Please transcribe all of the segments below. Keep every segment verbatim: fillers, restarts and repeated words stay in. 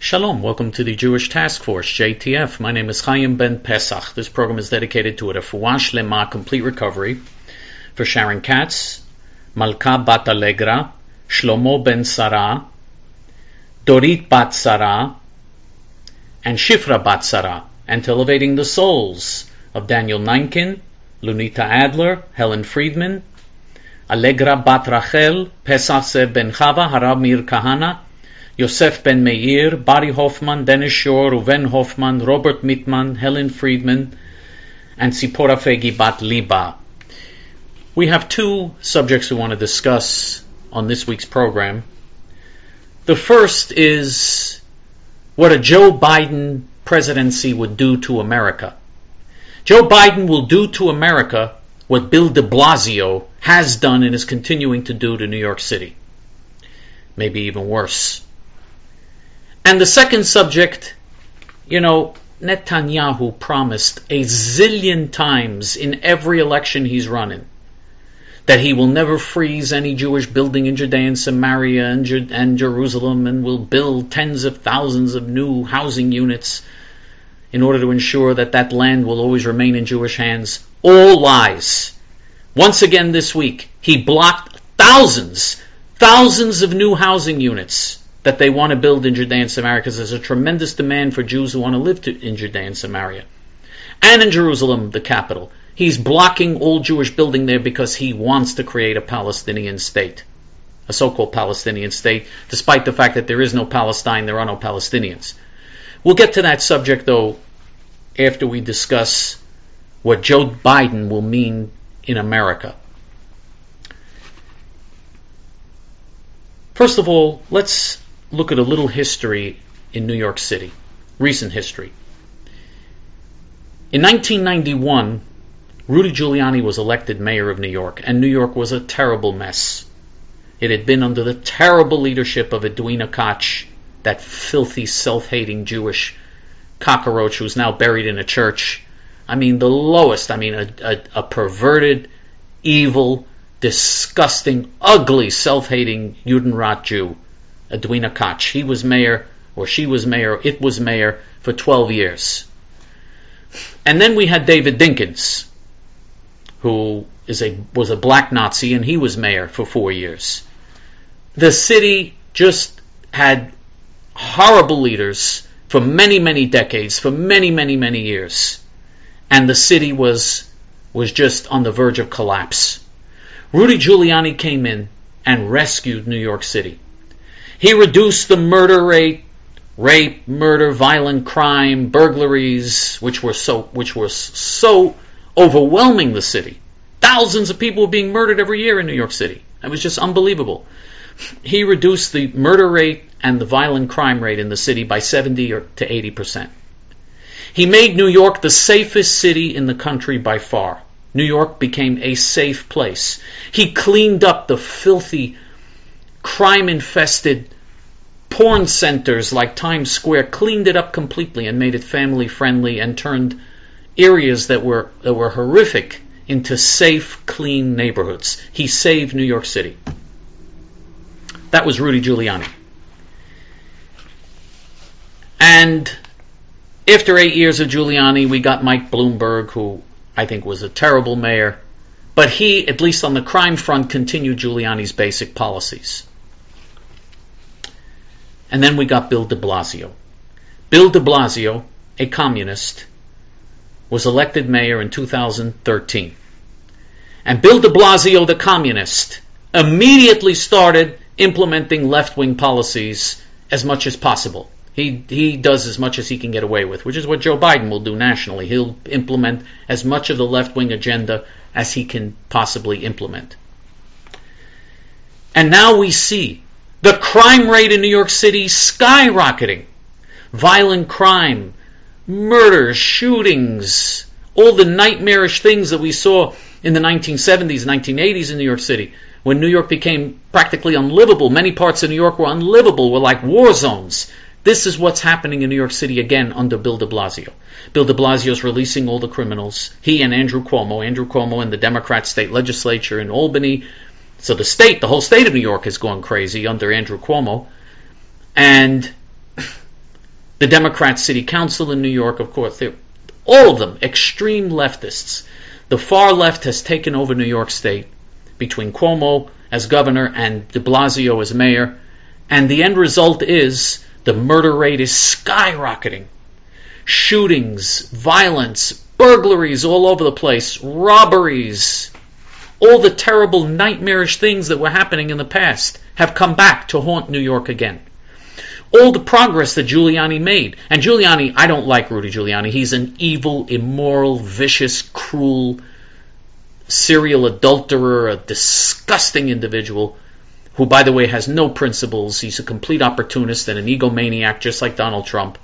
Shalom, welcome to the Jewish Task Force, J T F. My name is Chaim Ben Pesach. This program is dedicated to a refuah shlema, complete recovery, for Sharon Katz, Malka Bat Allegra, Shlomo Ben Sarah, Dorit Bat Sarah, and Shifra Bat Sarah, and to elevating the souls of Daniel Neinkin, Lunita Adler, Helen Friedman, Allegra Bat Rachel, Pesach Zev Ben Chava, Harab Mir Kahana, Yosef Ben Meir, Barry Hoffman, Dennis Shore, Reuven Hoffman, Robert Mittman, Helen Friedman, and Sipora Fegi Bat Liba. We have two subjects we want to discuss on this week's program. The first is what a Joe Biden presidency would do to America. Joe Biden will do to America what Bill de Blasio has done and is continuing to do to New York City. Maybe even worse. And the second subject, you know, Netanyahu promised a zillion times in every election he's running that he will never freeze any Jewish building in Judea and Samaria and, Ju- and Jerusalem, and will build tens of thousands of new housing units in order to ensure that that land will always remain in Jewish hands. All lies. Once again this week, he blocked thousands, thousands of new housing units that they want to build in Judea and Samaria, because there's a tremendous demand for Jews who want to live to, in Judea and Samaria. And in Jerusalem, the capital. He's blocking all Jewish building there because he wants to create a Palestinian state, a so-called Palestinian state, despite the fact that there is no Palestine, there are no Palestinians. We'll get to that subject, though, after we discuss what Joe Biden will mean in America. First of all, let's look at a little history in New York City, recent history. In nineteen ninety-one, Rudy Giuliani was elected mayor of New York, and New York was a terrible mess. It had been under the terrible leadership of Edwina Koch, that filthy, self-hating Jewish cockroach who's now buried in a church. I mean, the lowest, I mean, a, a, a perverted, evil, disgusting, ugly, self-hating Judenrat Jew, Edwina Koch. He was mayor, or she was mayor, it was mayor for twelve years. And then we had David Dinkins, who is a was a black Nazi, and he was mayor for four years. The city just had horrible leaders for many, many decades, for many, many, many years. And the city was was just on the verge of collapse. Rudy Giuliani came in and rescued New York City. He reduced the murder rate, rape, murder, violent crime, burglaries, which were so which were so overwhelming the city. Thousands of people were being murdered every year in New York City. It was just unbelievable. He reduced the murder rate and the violent crime rate in the city by seventy to eighty percent. He made New York the safest city in the country by far. New York became a safe place. He cleaned up the filthy, crime-infested porn centers like Times Square, cleaned it up completely and made it family-friendly, and turned areas that were that were horrific into safe, clean neighborhoods. He saved New York City. That was Rudy Giuliani. And after eight years of Giuliani, we got Mike Bloomberg, who I think was a terrible mayor, but he, at least on the crime front, continued Giuliani's basic policies. And then we got Bill de Blasio. Bill de Blasio, a communist, was elected mayor in two thousand thirteen. And Bill de Blasio, the communist, immediately started implementing left-wing policies as much as possible. He he does as much as he can get away with, which is what Joe Biden will do nationally. He'll implement as much of the left-wing agenda as he can possibly implement. And now we see the crime rate in New York City skyrocketing. Violent crime, murders, shootings, all the nightmarish things that we saw in the nineteen seventies, nineteen eighties in New York City, when New York became practically unlivable. Many parts of New York were unlivable, were like war zones. This is what's happening in New York City again under Bill de Blasio. Bill de Blasio is releasing all the criminals. He and Andrew Cuomo, Andrew Cuomo and the Democrat state legislature in Albany. So the state, the whole state of New York has gone crazy under Andrew Cuomo. And The Democrat City Council in New York, of course, they're all of them extreme leftists. The far left has taken over New York State between Cuomo as governor and de Blasio as mayor, and the end result is the murder rate is skyrocketing. Shootings, violence, burglaries all over the place, robberies, all the terrible nightmarish things that were happening in the past have come back to haunt New York again. All the progress that Giuliani made, and Giuliani, I don't like Rudy Giuliani. He's an evil, immoral, vicious, cruel, serial adulterer, a disgusting individual who, by the way, has no principles. He's a complete opportunist and an egomaniac, just like Donald Trump.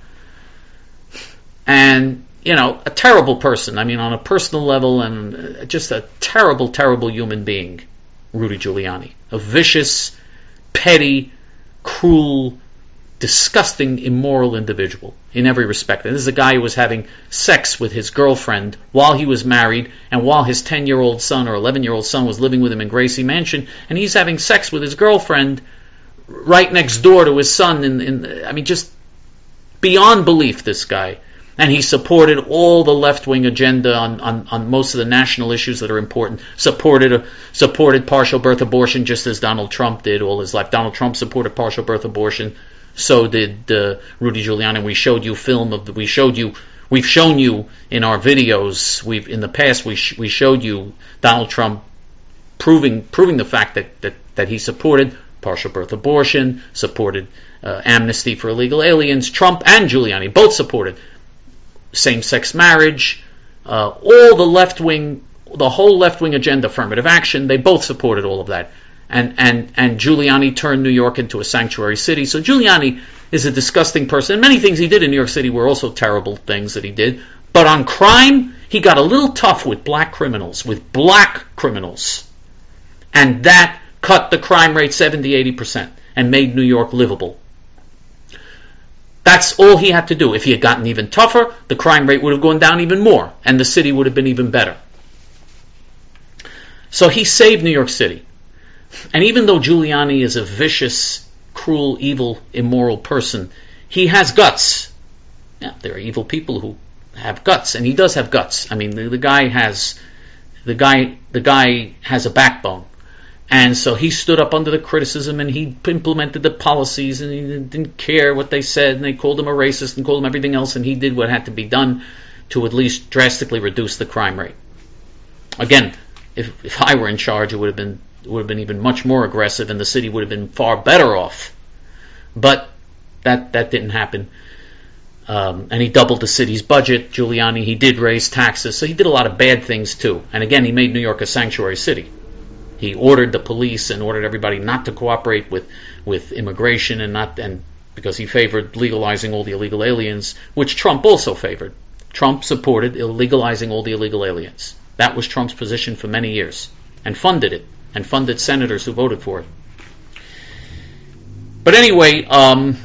And, you know, a terrible person. I mean, on a personal level, and just a terrible, terrible human being, Rudy Giuliani. A vicious, petty, cruel, disgusting, immoral individual in every respect. And this is a guy who was having sex with his girlfriend while he was married and while his ten-year-old son or eleven-year-old son was living with him in Gracie Mansion, and he's having sex with his girlfriend right next door to his son. In, in I mean, just beyond belief, this guy. And he supported all the left-wing agenda on, on, on most of the national issues that are important. Supported uh, supported partial birth abortion just as Donald Trump did all his life. Donald Trump supported partial birth abortion. So did uh, Rudy Giuliani. We showed you film of the, we showed you we've shown you in our videos. We've in the past we sh- we showed you Donald Trump proving proving the fact that that, that he supported partial birth abortion, supported uh, amnesty for illegal aliens. Trump and Giuliani both supported same-sex marriage, uh, all the left-wing, the whole left-wing agenda, affirmative action. They both supported all of that. And, and, and Giuliani turned New York into a sanctuary city. So Giuliani is a disgusting person. And many things he did in New York City were also terrible things that he did. But on crime, he got a little tough with black criminals, with black criminals. And that cut the crime rate seventy to eighty percent and made New York livable. That's all he had to do. If he had gotten even tougher, the crime rate would have gone down even more, and the city would have been even better. So he saved New York City. And even though Giuliani is a vicious, cruel, evil, immoral person, he has guts. Yeah, there are evil people who have guts, and he does have guts. I mean, the, the guy has the guy the guy has a backbone. And so he stood up under the criticism, and he implemented the policies, and he didn't care what they said, and they called him a racist and called him everything else, and he did what had to be done to at least drastically reduce the crime rate. Again, if if I were in charge, it would have been it would have been even much more aggressive, and the city would have been far better off. But that that didn't happen. Um, and he doubled the city's budget. Giuliani, he did raise taxes, so he did a lot of bad things too. And again, he made New York a sanctuary city. He ordered the police and ordered everybody not to cooperate with, with immigration, and not and because he favored legalizing all the illegal aliens, which Trump also favored. Trump supported legalizing all the illegal aliens. That was Trump's position for many years, and funded it, and funded senators who voted for it. But anyway, um,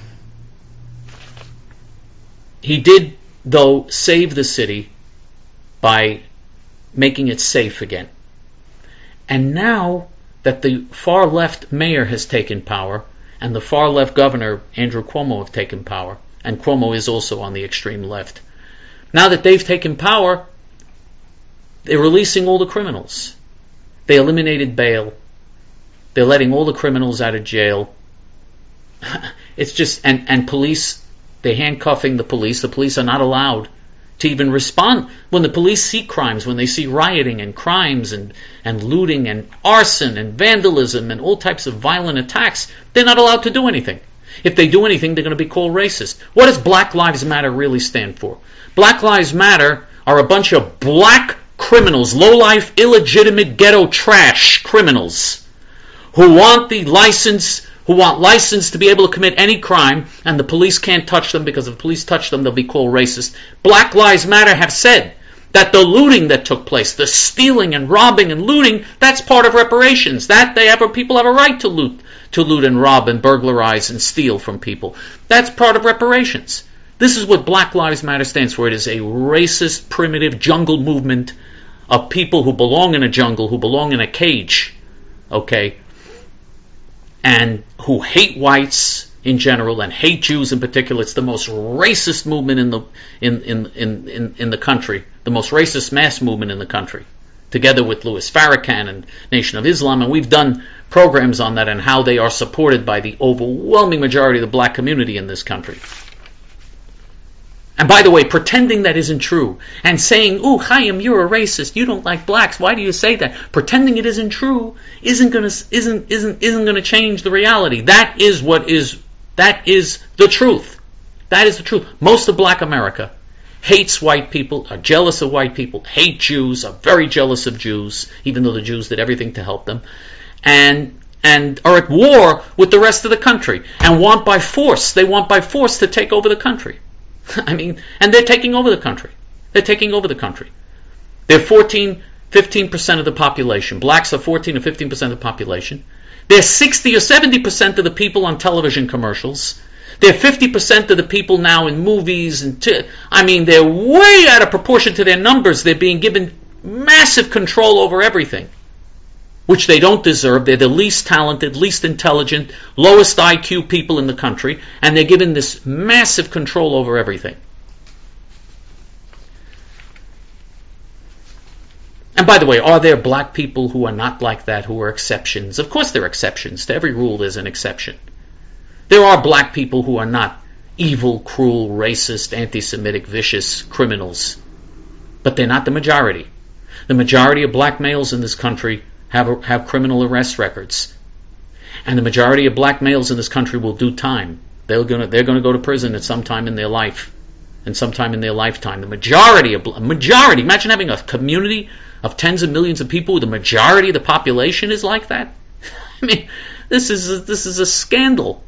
he did, though, save the city by making it safe again. And now that the far left mayor has taken power, and the far left governor, Andrew Cuomo, have taken power, and Cuomo is also on the extreme left, now that they've taken power, they're releasing all the criminals. They eliminated bail. They're letting all the criminals out of jail. It's just, and, and police, they're handcuffing the police. The police are not allowed to even respond when the police see crimes, when they see rioting and crimes and, and looting and arson and vandalism and all types of violent attacks. They're not allowed to do anything. If they do anything, they're going to be called racist. What does Black Lives Matter really stand for? Black Lives Matter are a bunch of black criminals, low-life, illegitimate, ghetto trash criminals who want the license who want license to be able to commit any crime, and the police can't touch them, because if the police touch them, they'll be called racist. Black Lives Matter have said that the looting that took place, the stealing and robbing and looting, that's part of reparations. That they have, people have a right to loot, to loot and rob and burglarize and steal from people. That's part of reparations. This is what Black Lives Matter stands for. It is a racist, primitive jungle movement of people who belong in a jungle, who belong in a cage, okay, and who hate whites in general and hate Jews in particular. It's the most racist movement in the in in in in, in the country, the most racist mass movement in the country, together with Louis Farrakhan and Nation of Islam, and we've done programs on that and how they are supported by the overwhelming majority of the black community in this country. And by the way, pretending that isn't true and saying, "Ooh, Chaim, you're a racist. You don't like blacks. Why do you say that?" Pretending it isn't true isn't going to isn't isn't isn't going to change the reality. That is what is that is the truth. That is the truth. Most of black America hates white people, are jealous of white people, hate Jews, are very jealous of Jews, even though the Jews did everything to help them, and and are at war with the rest of the country and want by force. They want by force to take over the country. I mean, and they're taking over the country. They're taking over the country. They're fourteen, fifteen percent of the population. Blacks are fourteen or fifteen percent of the population. They're sixty or seventy percent of the people on television commercials. They're fifty percent of the people now in movies. and t- I mean, they're way out of proportion to their numbers. They're being given massive control over everything, which they don't deserve. They're the least talented, least intelligent, lowest I Q people in the country, and they're given this massive control over everything. And by the way, are there black people who are not like that, who are exceptions? Of course there are exceptions. To every rule there's an exception. There are black people who are not evil, cruel, racist, anti-Semitic, vicious criminals. But they're not the majority. The majority of black males in this country have have criminal arrest records. And the majority of black males in this country will do time. They're going to they're going to go to prison at some time in their life, and sometime in their lifetime. The majority of majority, imagine having a community of tens of millions of people where the majority of the population is like that. I mean, this is a, this is a scandal.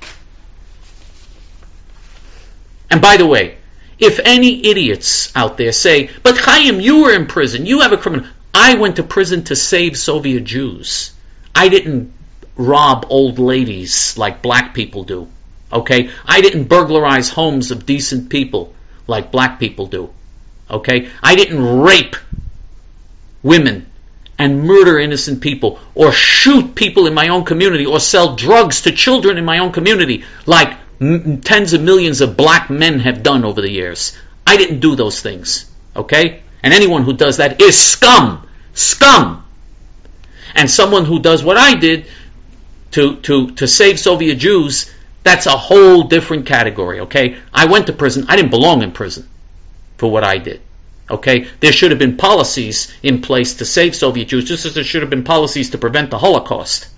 And by the way, if any idiots out there say, "But Chaim, you were in prison, you have a criminal," I went to prison to save Soviet Jews. I didn't rob old ladies like black people do. Okay? I didn't burglarize homes of decent people like black people do. Okay? I didn't rape women and murder innocent people or shoot people in my own community or sell drugs to children in my own community like m- tens of millions of black men have done over the years. I didn't do those things. Okay? And anyone who does that is scum. Scum. And someone who does what I did to, to, to save Soviet Jews, that's a whole different category, okay? I went to prison. I didn't belong in prison for what I did, okay? There should have been policies in place to save Soviet Jews, just as there should have been policies to prevent the Holocaust.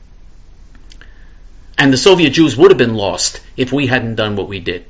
And the Soviet Jews would have been lost if we hadn't done what we did.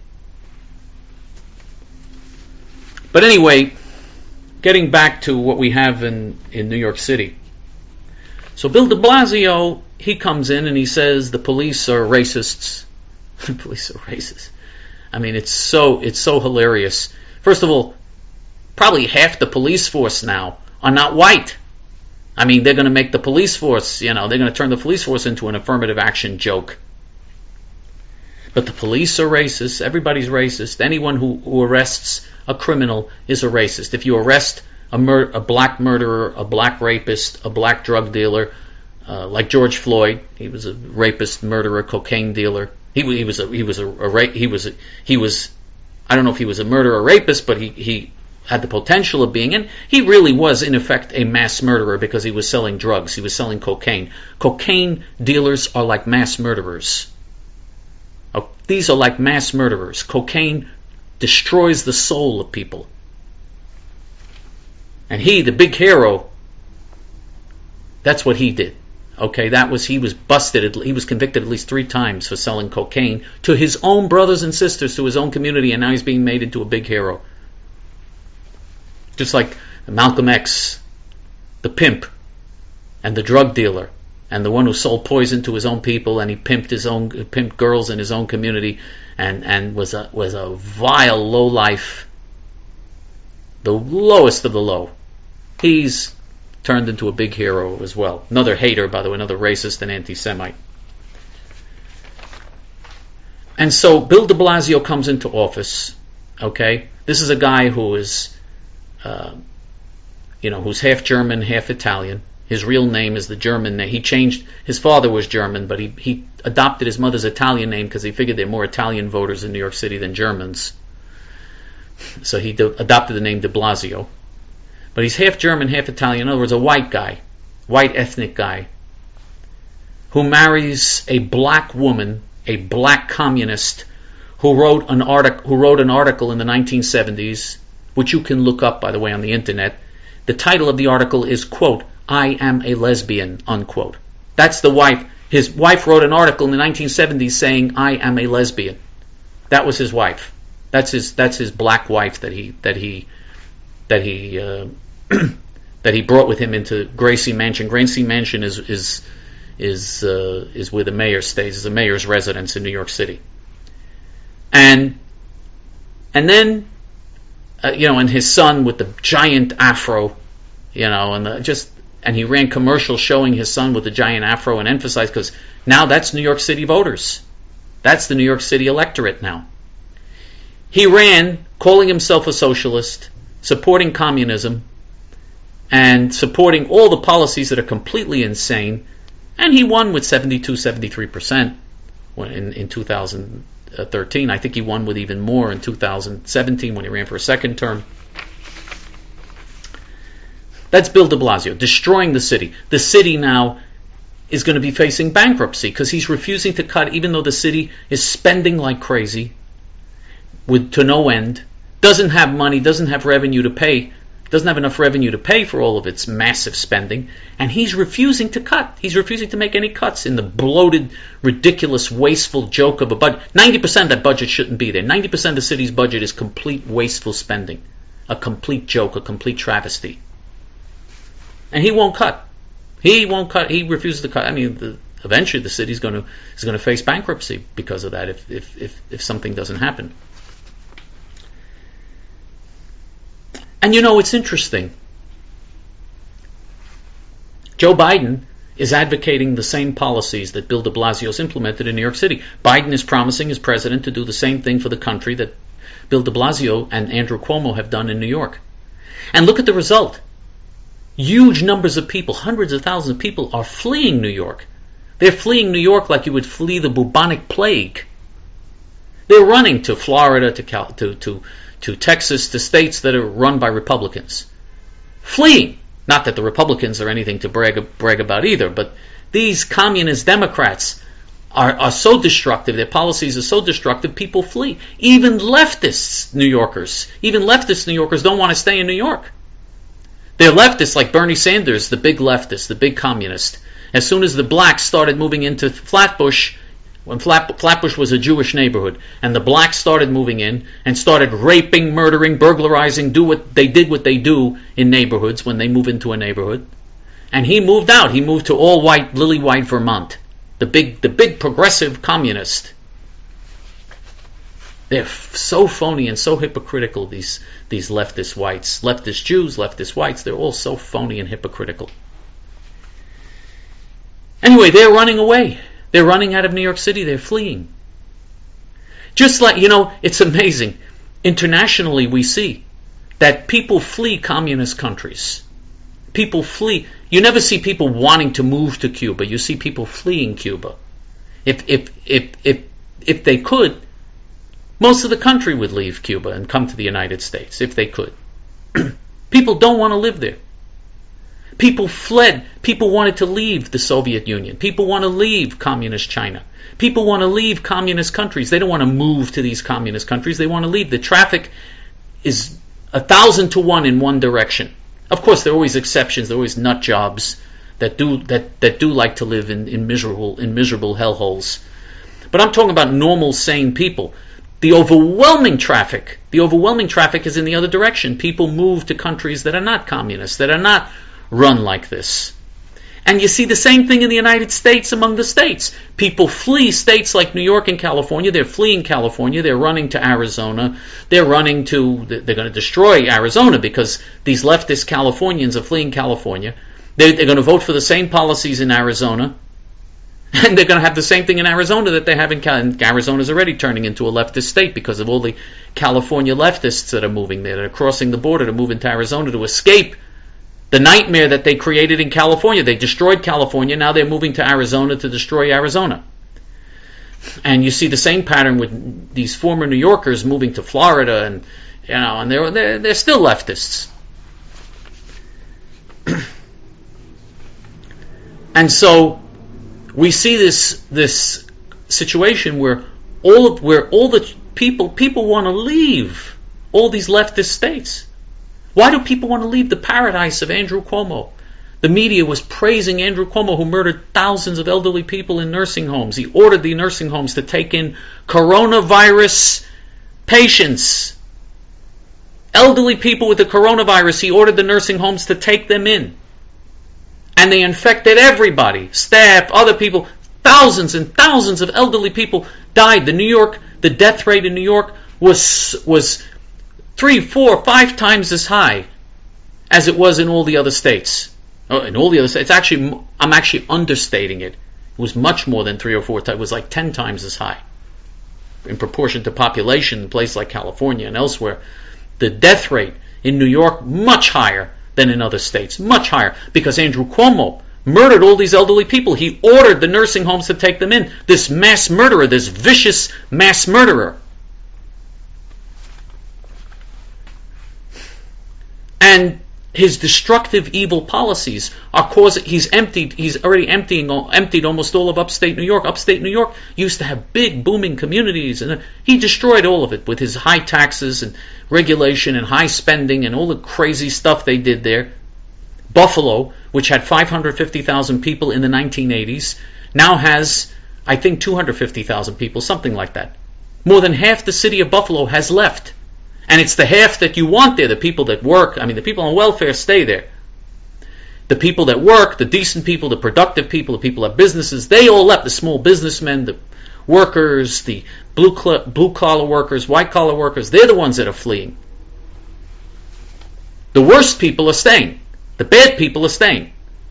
But anyway, getting back to what we have in, in New York City. So Bill de Blasio, he comes in and he says the police are racists. The police are racist. I mean, it's so it's so hilarious. First of all, probably half the police force now are not white. I mean, they're going to make the police force, you know, they're going to turn the police force into an affirmative action joke. But the police are racist. Everybody's racist. Anyone who, who arrests a criminal is a racist. If you arrest a, mur- a black murderer, a black rapist, a black drug dealer, uh, like George Floyd, he was a rapist, murderer, cocaine dealer. He, he was a he was a, a ra- he was a, he was I don't know if he was a murderer or rapist, but he he had the potential of being, and he really was in effect a mass murderer because he was selling drugs. He was selling cocaine. Cocaine dealers are like mass murderers. Oh, these are like mass murderers. Cocaine destroys the soul of people. And he, the big hero, that's what he did. Okay, that was, he was busted, he was convicted at least three times for selling cocaine to his own brothers and sisters, to his own community, and now he's being made into a big hero. Just like Malcolm X, the pimp, and the drug dealer, and the one who sold poison to his own people, and he pimped his own, pimped girls in his own community, and, and was a was a vile lowlife, the lowest of the low. He's turned into a big hero as well. Another hater, by the way, another racist and anti-Semite. And so Bill de Blasio comes into office. Okay, this is a guy who is, uh, you know, who's half German, half Italian. His real name is the German name. He changed, his father was German, but he, he adopted his mother's Italian name because he figured there are more Italian voters in New York City than Germans. So he do, adopted the name de Blasio. But he's half German, half Italian. In other words, a white guy, white ethnic guy, who marries a black woman, a black communist, who wrote an article, who wrote an article in the nineteen seventies, which you can look up, by the way, on the internet. The title of the article is, quote, "I am a lesbian," unquote. That's the wife. His wife wrote an article in the nineteen seventies saying, "I am a lesbian." That was his wife. That's his. That's his black wife that he that he that he uh, that he brought with him into Gracie Mansion. Gracie Mansion is is is uh, is where the mayor stays. Is the mayor's residence in New York City. And and then uh, you know, and his son with the giant afro, you know, and the, just and he ran commercials showing his son with the giant afro and emphasized, because now that's New York City voters. That's the New York City electorate now. He ran calling himself a socialist, supporting communism, and supporting all the policies that are completely insane, and he won with seventy-two, seventy-three percent in, in two thousand thirteen. I think he won with even more in two thousand seventeen when he ran for a second term. That's Bill de Blasio, destroying the city. The city now is going to be facing bankruptcy because he's refusing to cut, even though the city is spending like crazy, with to no end, doesn't have money, doesn't have revenue to pay, doesn't have enough revenue to pay for all of its massive spending, and he's refusing to cut. He's refusing to make any cuts in the bloated, ridiculous, wasteful joke of a budget. ninety percent of that budget shouldn't be there. ninety percent of the city's budget is complete wasteful spending, a complete joke, a complete travesty. And he won't cut. He won't cut. He refuses to cut. I mean, the, eventually the city's going to is going to face bankruptcy because of that if if if, if something doesn't happen. And you know, it's interesting. Joe Biden is advocating the same policies that Bill de Blasio's implemented in New York City. Biden is promising as president to do the same thing for the country that Bill de Blasio and Andrew Cuomo have done in New York. And look at the result. Huge numbers of people, hundreds of thousands of people, are fleeing New York. They're fleeing New York like you would flee the bubonic plague. They're running to Florida, to Cal- to to to Texas, to states that are run by Republicans. Fleeing. Not that the Republicans are anything to brag, brag about either, but these communist Democrats are, are so destructive, their policies are so destructive, people flee. Even leftists New Yorkers, even leftist New Yorkers don't want to stay in New York. They're leftists like Bernie Sanders, the big leftist, the big communist. As soon as the blacks started moving into Flatbush, when Flat, Flatbush was a Jewish neighborhood, and the blacks started moving in and started raping, murdering, burglarizing, do what they did what they do in neighborhoods when they move into a neighborhood. And he moved out. He moved to all white, lily white Vermont, the big, the big progressive communist. They're f- so phony and so hypocritical, these these leftist whites, leftist Jews, leftist whites. They're all so phony and hypocritical. Anyway, they're running away. They're running out of New York City. They're fleeing. Just like, you know, it's amazing. Internationally, we see that people flee communist countries. People flee. You never see people wanting to move to Cuba. You see people fleeing Cuba. If if if if if they could, most of the country would leave Cuba and come to the United States if they could. People don't want to live there. People fled. People wanted to leave the Soviet Union. People want to leave communist China. People want to leave communist countries. They don't want to move to these communist countries. They want to leave. The traffic is a thousand to one in one direction. Of course, there are always exceptions. There are always nut jobs that do that, that do like to live in, in miserable in miserable hellholes. But I'm talking about normal, sane people. The overwhelming traffic, the overwhelming traffic is in the other direction. People move to countries that are not communist, that are not run like this. And you see the same thing in the United States among the states. People flee states like New York and California. They're fleeing California. They're running to Arizona. They're running to, they're going to destroy Arizona because these leftist Californians are fleeing California. They're, they're going to vote for the same policies in Arizona. And they're going to have the same thing in Arizona that they have in California. Arizona's already turning into a leftist state because of all the California leftists that are moving there, that are crossing the border to move into Arizona to escape The nightmare that they created in California. They destroyed California. Now they're moving to Arizona to destroy Arizona. And you see the same pattern with these former New Yorkers moving to Florida, and you know, and they're they're, they're still leftists. And so we see this this situation where all of, where all the people people want to leave all these leftist states. Why do people want to leave the paradise of Andrew Cuomo? The media was praising Andrew Cuomo, who murdered thousands of elderly people in nursing homes. He ordered the nursing homes to take in coronavirus patients. Elderly people with the coronavirus, he ordered the nursing homes to take them in. And they infected everybody, staff, other people. Thousands and thousands of elderly people died. The New York, the death rate in New York was was three, four, five times as high as it was in all the other states. Oh, in all the other states, actually, I'm actually understating it. It was much more than three or four times. It was like ten times as high in proportion to population in places like California and elsewhere. The death rate in New York much higher than in other states, much higher, because Andrew Cuomo murdered all these elderly people. He ordered the nursing homes to take them in. This mass murderer, this vicious mass murderer. And his destructive, evil policies are causing. He's emptied. He's already emptying, emptied almost all of upstate New York. Upstate New York used to have big, booming communities, and he destroyed all of it with his high taxes and regulation and high spending and all the crazy stuff they did there. Buffalo, which had five hundred fifty thousand people in the nineteen eighties, now has, I think, two hundred fifty thousand people, something like that. More than half the city of Buffalo has left. And it's the half that you want there, the people that work. I mean, the people on welfare stay there. The people that work, the decent people, the productive people, the people that have businesses, they all left. The small businessmen, the workers, the blue cl- blue collar workers, white collar workers, they're the ones that are fleeing. The worst people are staying. The bad people are staying.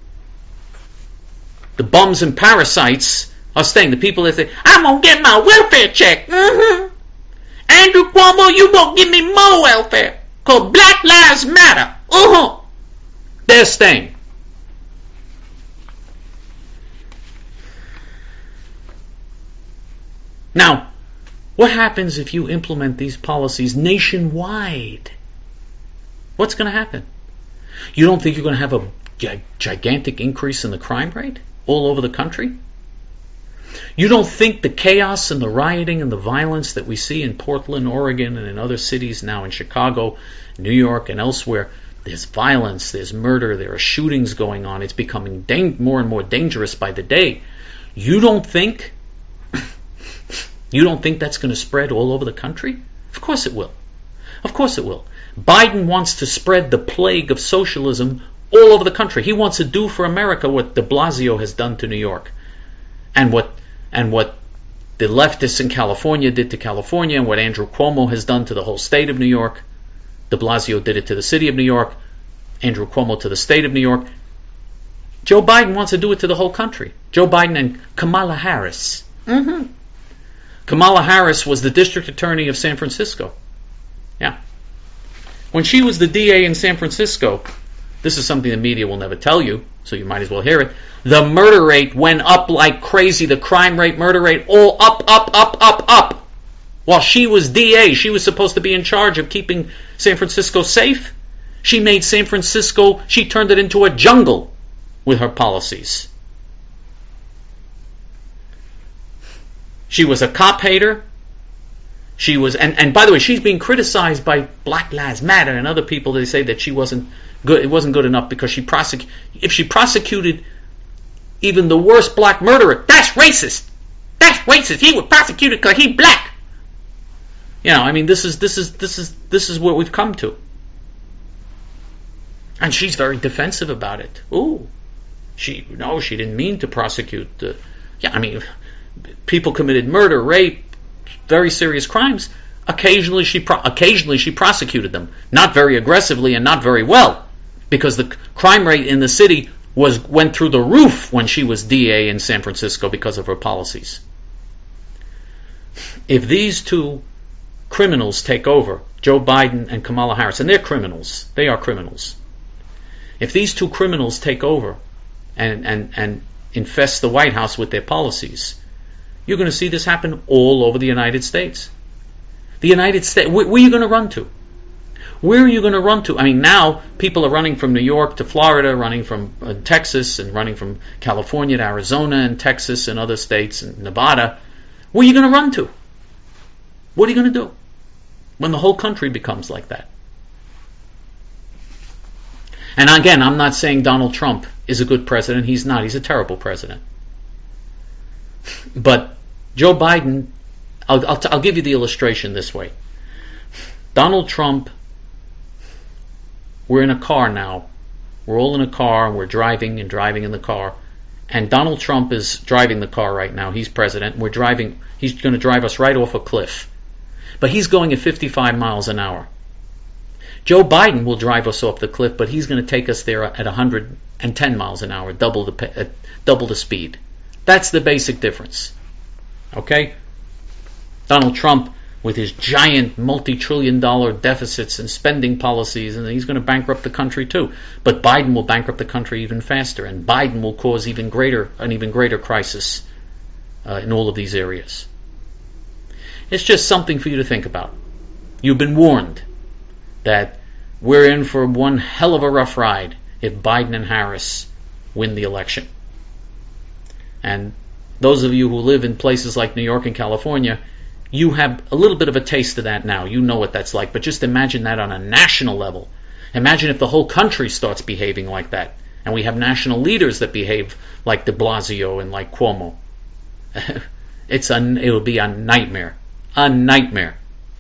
The bums and parasites are staying. The people that say, I'm going to get my welfare check. Mm-hmm. Andrew Cuomo, you won't give me more welfare. Because Black Lives Matter. Uh-huh. They're staying. Now, what happens if you implement these policies nationwide? What's going to happen? You don't think you're going to have a gi- gigantic increase in the crime rate all over the country? You don't think the chaos and the rioting and the violence that we see in Portland, Oregon, and in other cities now in Chicago, New York, and elsewhere, there's violence, there's murder, there are shootings going on, it's becoming dang- more and more dangerous by the day. You don't think, you don't think that's going to spread all over the country? Of course it will. Of course it will. Biden wants to spread the plague of socialism all over the country. He wants to do for America what de Blasio has done to New York. And what and what the leftists in California did to California, and what Andrew Cuomo has done to the whole state of New York. De Blasio did it to the city of New York. Andrew Cuomo to the state of New York. Joe Biden wants to do it to the whole country. Joe Biden and Kamala Harris. Mm-hmm. Kamala Harris was the district attorney of San Francisco. Yeah. When she was the D A in San Francisco, this is something the media will never tell you, so you might as well hear it. The murder rate went up like crazy. The crime rate, murder rate, all up, up, up, up, up. While she was D A, she was supposed to be in charge of keeping San Francisco safe. She made San Francisco, she turned it into a jungle with her policies. She was a cop hater. She was, and, and by the way, she's being criticized by Black Lives Matter and other people. They say that she wasn't good. It wasn't good enough because she prosec- if she prosecuted even the worst black murderer, that's racist. That's racist. He was prosecuted because he's black. You know, I mean, this is this is this is this is what we've come to. And she's very defensive about it. Ooh, she no, she didn't mean to prosecute. The, yeah, I mean, people committed murder, rape, very serious crimes. Occasionally, she pro- occasionally she prosecuted them, not very aggressively and not very well, because the crime rate in the city was went through the roof when she was D A in San Francisco because of her policies. If these two criminals take over, Joe Biden and Kamala Harris, and they're criminals, they are criminals. If these two criminals take over and, and, and infest the White House with their policies, you're going to see this happen all over the United States. The United States, where, where are you going to run to? Where are you going to run to? I mean, now people are running from New York to Florida, running from uh, Texas, and running from California to Arizona and Texas and other states and Nevada. Where are you going to run to? What are you going to do when the whole country becomes like that? And again, I'm not saying Donald Trump is a good president. He's not. He's a terrible president. But Joe Biden, I'll, I'll, t- I'll give you the illustration this way. Donald Trump, we're in a car now. We're all in a car, and we're driving and driving in the car. And Donald Trump is driving the car right now. He's president. We're driving. He's going to drive us right off a cliff. But he's going at fifty-five miles an hour. Joe Biden will drive us off the cliff, but he's going to take us there at one hundred ten miles an hour, double the uh, double the speed. That's the basic difference. Okay? Donald Trump, with his giant multi-trillion dollar deficits and spending policies, and he's going to bankrupt the country too. But Biden will bankrupt the country even faster, and Biden will cause even greater an even greater crisis uh, in all of these areas. It's just something for you to think about. You've been warned that we're in for one hell of a rough ride if Biden and Harris win the election. And those of you who live in places like New York and California, you have a little bit of a taste of that now. You know what that's like. But just imagine that on a national level. Imagine if the whole country starts behaving like that, and we have national leaders that behave like de Blasio and like Cuomo. It's a, it'll be a nightmare. A nightmare.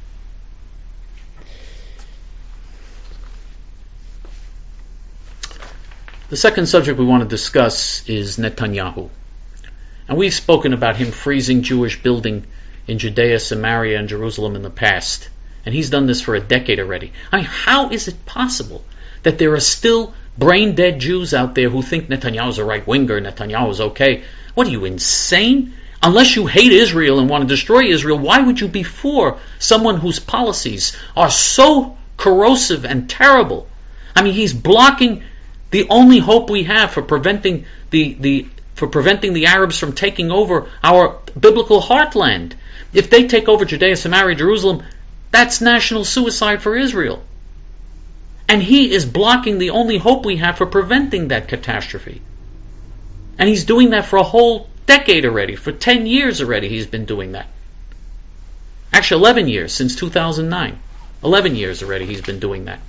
The second subject we want to discuss is Netanyahu. And we've spoken about him freezing Jewish building in Judea, Samaria, and Jerusalem in the past. And he's done this for a decade already. I mean, how is it possible that there are still brain-dead Jews out there who think Netanyahu's a right-winger, Netanyahu's okay? What are you, insane? Unless you hate Israel and want to destroy Israel, why would you be for someone whose policies are so corrosive and terrible? I mean, he's blocking the only hope we have for preventing the, the for preventing the Arabs from taking over our biblical heartland. If they take over Judea, Samaria, Jerusalem, that's national suicide for Israel. And he is blocking the only hope we have for preventing that catastrophe. And he's doing that for a whole decade already. For ten years already he's been doing that. Actually, eleven years, since two thousand nine. eleven years already he's been doing that.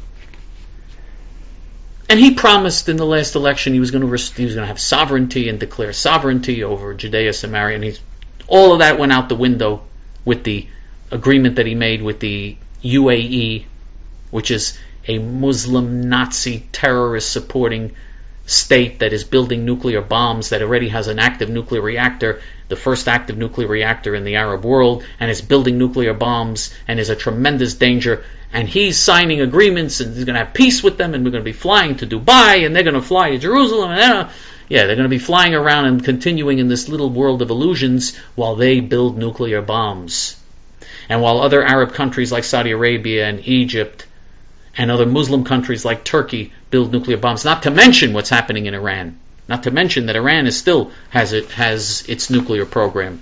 And he promised in the last election he was going to rest- he was going to have sovereignty and declare sovereignty over Judea, Samaria, and he's, all of that went out the window with the agreement that he made with the U A E, which is a Muslim Nazi terrorist supporting state that is building nuclear bombs, that already has an active nuclear reactor, the first active nuclear reactor in the Arab world, and is building nuclear bombs and is a tremendous danger. And he's signing agreements, and he's going to have peace with them, and we're going to be flying to Dubai, and they're going to fly to Jerusalem, and they're, yeah, they're going to be flying around and continuing in this little world of illusions while they build nuclear bombs. And while other Arab countries like Saudi Arabia and Egypt and other Muslim countries like Turkey build nuclear bombs, not to mention what's happening in Iran, not to mention that Iran is still has it has its nuclear program.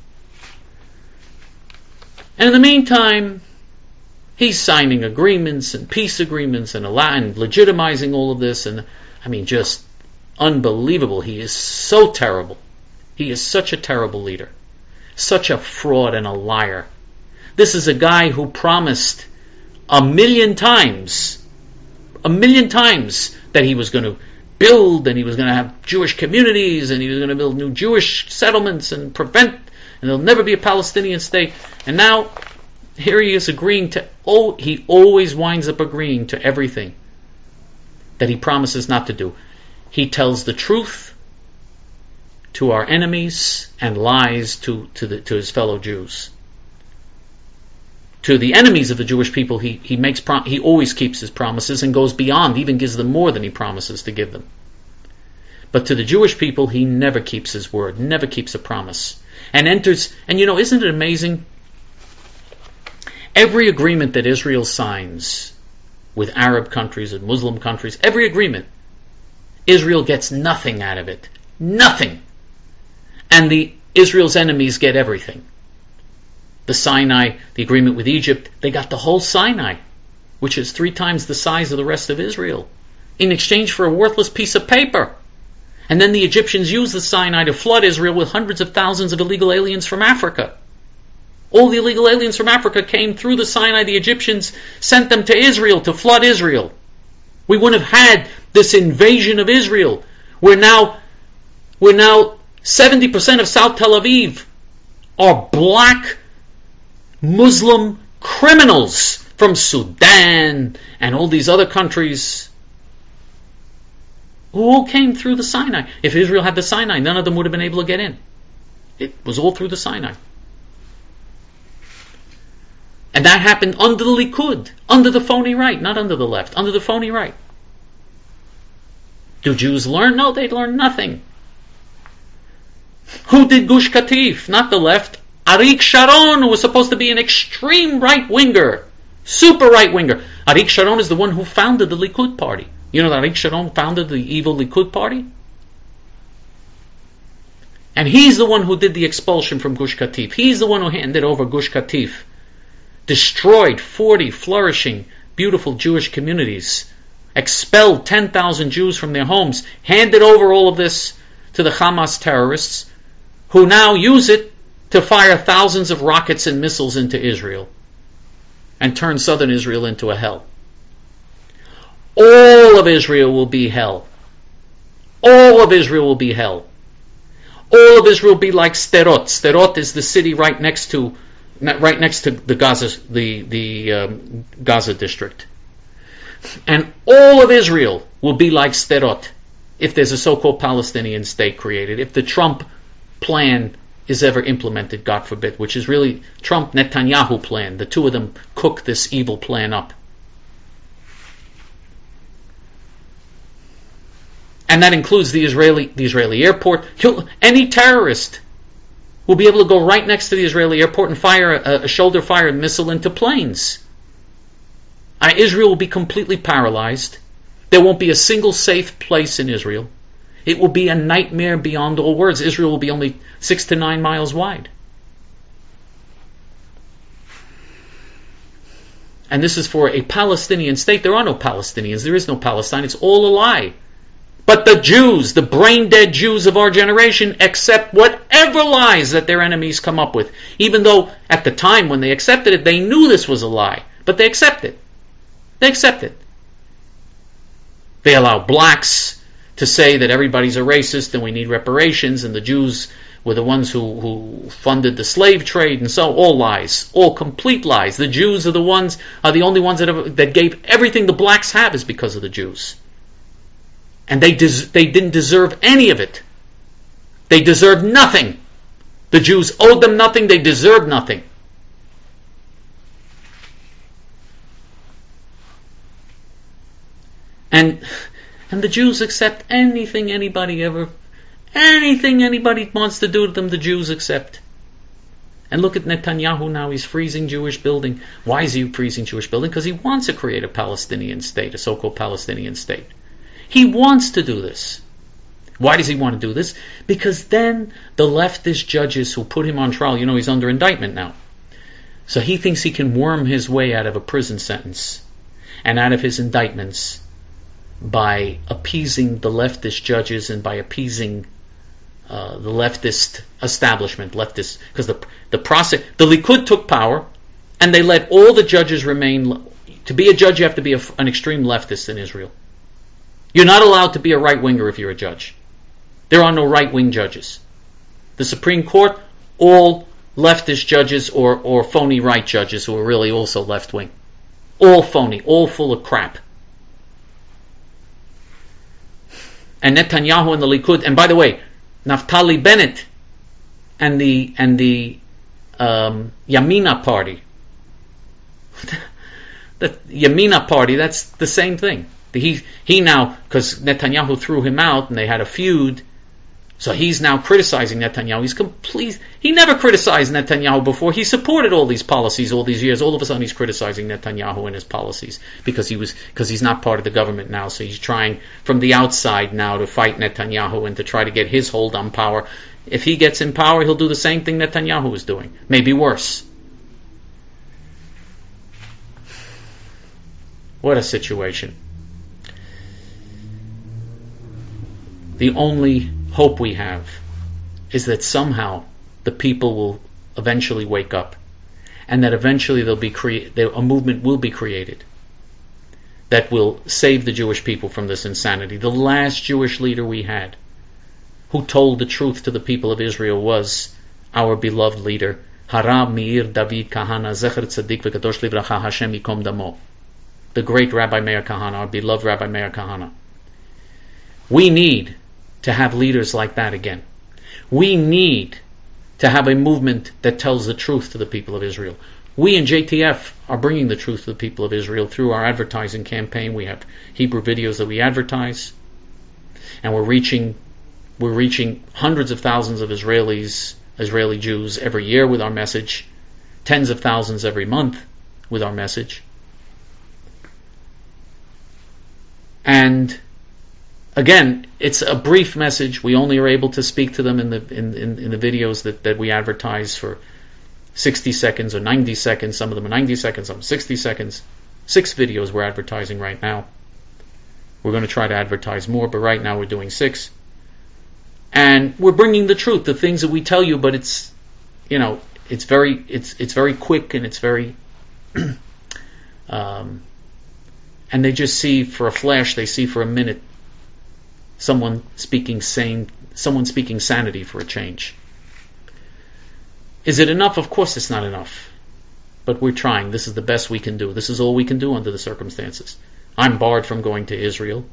And in the meantime, he's signing agreements and peace agreements and, and legitimizing all of this, and I mean, just unbelievable. He is so terrible. He is such a terrible leader, such a fraud and a liar. This is a guy who promised a million times, a million times that he was going to build, and he was going to have Jewish communities, and he was going to build new Jewish settlements and prevent, and there'll never be a Palestinian state. And now here he is agreeing to, oh, he always winds up agreeing to everything that he promises not to do. He tells the truth to our enemies and lies to, to, the, to his fellow Jews. To the enemies of the Jewish people, he, he makes prom- he always keeps his promises and goes beyond, even gives them more than he promises to give them. But to the Jewish people, he never keeps his word, never keeps a promise. And enters, and you know, isn't it amazing? Every agreement that Israel signs with Arab countries and Muslim countries, every agreement, Israel gets nothing out of it. Nothing. And the Israel's enemies get everything. The Sinai, the agreement with Egypt, they got the whole Sinai, which is three times the size of the rest of Israel, in exchange for a worthless piece of paper. And then the Egyptians used the Sinai to flood Israel with hundreds of thousands of illegal aliens from Africa. All the illegal aliens from Africa came through the Sinai. The Egyptians sent them to Israel to flood Israel. We wouldn't have had this invasion of Israel. We're now, we're now seventy percent of South Tel Aviv are black Muslim criminals from Sudan and all these other countries who all came through the Sinai. If Israel had the Sinai, none of them would have been able to get in. It was all through the Sinai. And that happened under the Likud, under the phony right, not under the left, under the phony right. Do Jews learn? No, they learn nothing. Who did Gush Katif? Not the left. Arik Sharon, who was supposed to be an extreme right-winger, super right-winger. Arik Sharon is the one who founded the Likud party. You know that Arik Sharon founded the evil Likud party? And he's the one who did the expulsion from Gush Katif. He's the one who handed over Gush Katif, destroyed forty flourishing, beautiful Jewish communities, expelled ten thousand Jews from their homes, handed over all of this to the Hamas terrorists, who now use it to fire thousands of rockets and missiles into Israel and turn southern Israel into a hell. All of Israel will be hell. All of Israel will be hell. All of Israel will be like Sderot. Sderot is the city right next to right next to the Gaza the the um, Gaza district. And all of Israel will be like Sderot if there's a so-called Palestinian state created, if the Trump plan is ever implemented, God forbid, which is really Trump-Netanyahu plan. The two of them cook this evil plan up. And that includes the Israeli the Israeli airport. He'll, any terrorist will be able to go right next to the Israeli airport and fire a, a shoulder-fired missile into planes. Uh, Israel will be completely paralyzed. There won't be a single safe place in Israel. It will be a nightmare beyond all words. Israel will be only six to nine miles wide. And this is for a Palestinian state. There are no Palestinians. There is no Palestine. It's all a lie. But the Jews, the brain-dead Jews of our generation, accept whatever lies that their enemies come up with. Even though at the time when they accepted it, they knew this was a lie. But they accept it. They accept it. They allow blacks to say that everybody's a racist and we need reparations, and the Jews were the ones who, who funded the slave trade, and so all lies, all complete lies. The Jews are the ones are the only ones that have, that gave everything the blacks have is because of the Jews, and they des, they didn't deserve any of it. They deserved nothing. The Jews owed them nothing. They deserved nothing. And and the Jews accept anything anybody ever, anything anybody wants to do to them, the Jews accept. And look at Netanyahu now, he's freezing Jewish building. Why is he freezing Jewish building? Because he wants to create a Palestinian state, a so-called Palestinian state. He wants to do this. Why does he want to do this? Because then the leftist judges who put him on trial, you know he's under indictment now. So he thinks he can worm his way out of a prison sentence and out of his indictments by appeasing the leftist judges and by appeasing uh, the leftist establishment, leftist, because the the process, the Likud took power, and they let all the judges remain. To be a judge, you have to be a, an extreme leftist in Israel. You're not allowed to be a right winger if you're a judge. There are no right wing judges. The Supreme Court, all leftist judges or or phony right judges who are really also left wing, all phony, all full of crap. And Netanyahu and the Likud, and by the way, Naftali Bennett and the and the um, Yamina party, the Yamina party, that's the same thing. He he now, because Netanyahu threw him out and they had a feud, So he's now criticizing Netanyahu. He's complete. He never criticized Netanyahu before. He supported all these policies all these years. All of a sudden, he's criticizing Netanyahu and his policies because he was because he's not part of the government now. So he's trying from the outside now to fight Netanyahu and to try to get his hold on power. If he gets in power, he'll do the same thing Netanyahu is doing, maybe worse. What a situation! The only hope we have is that somehow the people will eventually wake up, and that eventually there'll be crea- there, a movement will be created that will save the Jewish people from this insanity. The last Jewish leader we had who told the truth to the people of Israel was our beloved leader, Harav Meir David Kahana, Zecher Tzadik V'Kadosh Livracha, Hashem Yikom Damo, the great Rabbi Meir Kahana, our beloved Rabbi Meir Kahana. We need to have leaders like that again. We need to have a movement that tells the truth to the people of Israel. We in J T F are bringing the truth to the people of Israel through our advertising campaign. We have Hebrew videos that we advertise, and we're reaching we're reaching hundreds of thousands of Israelis, Israeli Jews every year with our message, tens of thousands every month with our message. And again, it's a brief message. We only are able to speak to them in the in, in, in the videos that, that we advertise for sixty seconds or ninety seconds. Some of them are ninety seconds, some sixty seconds. Six videos we're advertising right now. We're going to try to advertise more, but right now we're doing six. And we're bringing the truth, the things that we tell you, but it's, you know, it's very, it's it's very quick and it's very, um, and they just see for a flash, they see for a minute, someone speaking sane, someone speaking sanity for a change. Is it enough? Of course it's not enough. But we're trying. This is the best we can do. This is all we can do under the circumstances. I'm barred from going to Israel.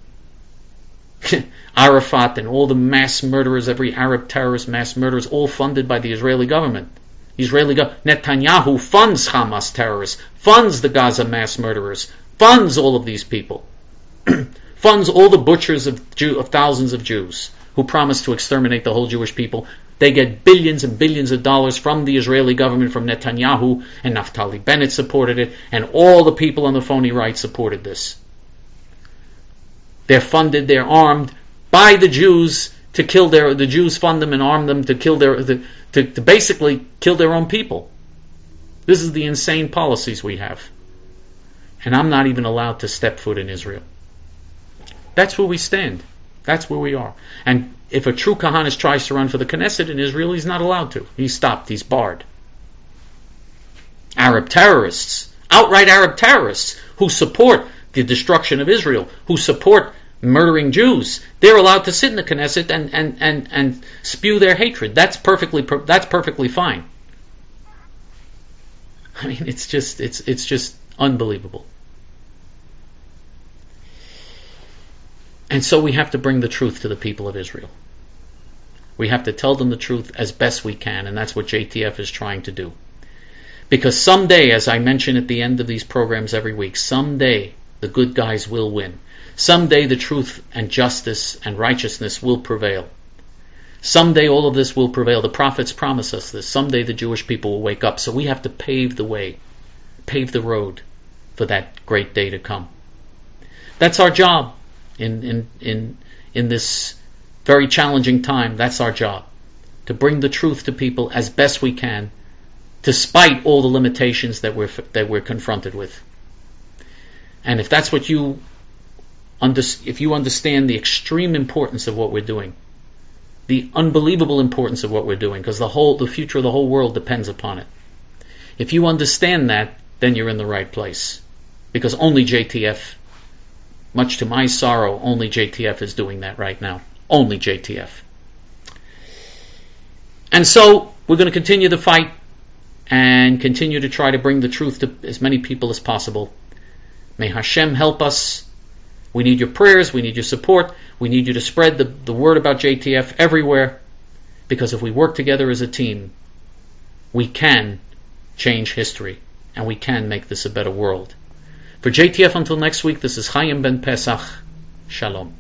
Arafat and all the mass murderers, every Arab terrorist mass murderers, all funded by the Israeli government. Israeli go- Netanyahu funds Hamas terrorists, funds the Gaza mass murderers, funds all of these people. Funds all the butchers of, Jew, of thousands of Jews who promised to exterminate the whole Jewish people. They get billions and billions of dollars from the Israeli government, from Netanyahu, and Naftali Bennett supported it, and all the people on the phony right supported this. They're funded, they're armed by the Jews to kill their, the Jews fund them and arm them to kill their, to, to, to basically kill their own people. This is the insane policies we have. And I'm not even allowed to step foot in Israel. That's where we stand. That's where we are. And if a true Kahanis tries to run for the Knesset in Israel, he's not allowed to. He's stopped. He's barred. Arab terrorists, outright Arab terrorists, who support the destruction of Israel, who support murdering Jews, they're allowed to sit in the Knesset and, and, and, and spew their hatred. That's perfectly that's perfectly fine. I mean, it's just it's it's just unbelievable. And so we have to bring the truth to the people of Israel. We have to tell them the truth as best we can, and that's what J T F is trying to do. Because someday, as I mention at the end of these programs every week, someday the good guys will win. Someday the truth and justice and righteousness will prevail. Someday all of this will prevail. The prophets promise us this. Someday the Jewish people will wake up. So we have to pave the way, pave the road for that great day to come. That's our job. In, in in in this very challenging time, that's our job. To bring the truth to people as best we can, despite all the limitations that we're that we're confronted with. And if that's what you under, if you understand the extreme importance of what we're doing, the unbelievable importance of what we're doing, because the whole the future of the whole world depends upon it. If you understand that, then you're in the right place. Because only J T F, much to my sorrow, only J T F is doing that right now. Only J T F. And so, we're going to continue the fight and continue to try to bring the truth to as many people as possible. May Hashem help us. We need your prayers, we need your support, we need you to spread the, the word about J T F everywhere, because if we work together as a team, we can change history, and we can make this a better world. For J T F until next week, this is Chaim Ben Pesach. Shalom.